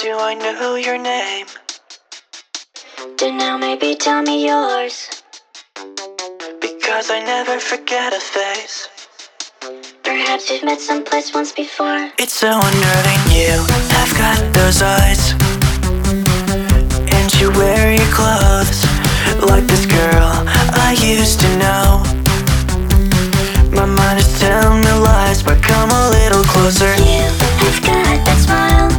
you I knew your name. Then now maybe tell me yours. Because I never forget a face. Perhaps you've met someplace once before. It's so unnerving you have got those eyes, and you wear your clothes like this girl I used to know. My mind is telling me lies, but come a little closer. You have got that smile,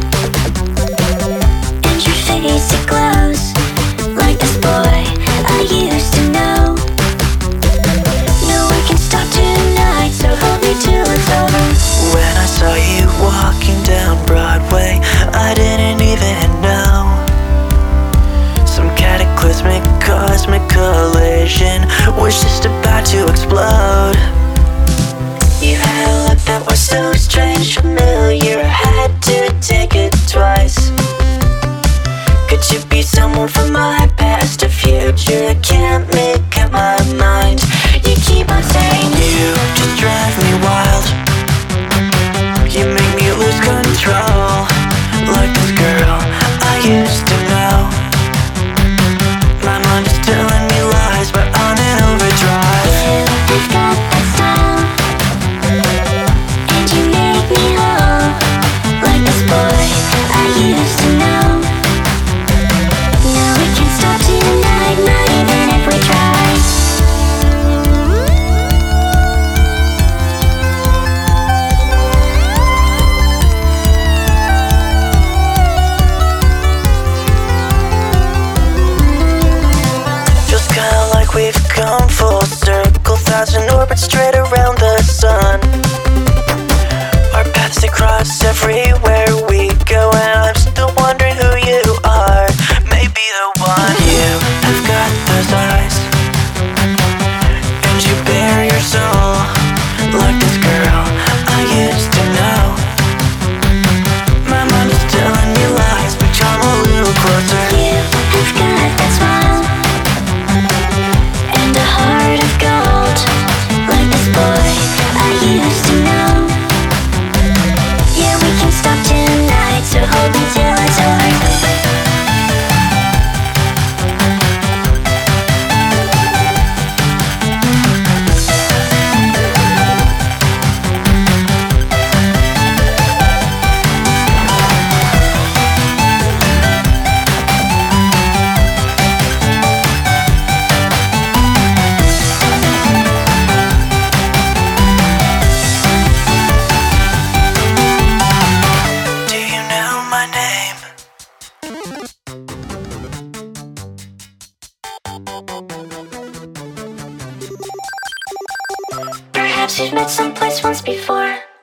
and your face it glows like this boy I used to know. No one can stop tonight, so hold me till it's over. When I saw you walking down Broadway, I didn't even know. Some cataclysmic cosmic collision was just about to explode. You had a look that was so strange, familiar, I had to take it twice. Could you be someone from my past or future? I can't make up my mind. You keep on saying you just drive me wild. You make me lose control, like this girl I used to know. My mind is telling me lies, but on an overdrive. You've got that style, and you make me whole like this boy I used to know. No, we can't stop tonight, not even if we try. We've come full circle, 1,000 orbits straight around the sun. Our paths they cross everywhere we go, and I'm still wondering who you are. Maybe the one. You have got those eyes, and you bare your soul like this girl I used to know. My mind is telling me lies, but come a little closer. You have got that smile, and a heart of gold like this boy I used to know. Yeah, we can stop tonight, so hold me till it's over. Perhaps you've met someplace once before.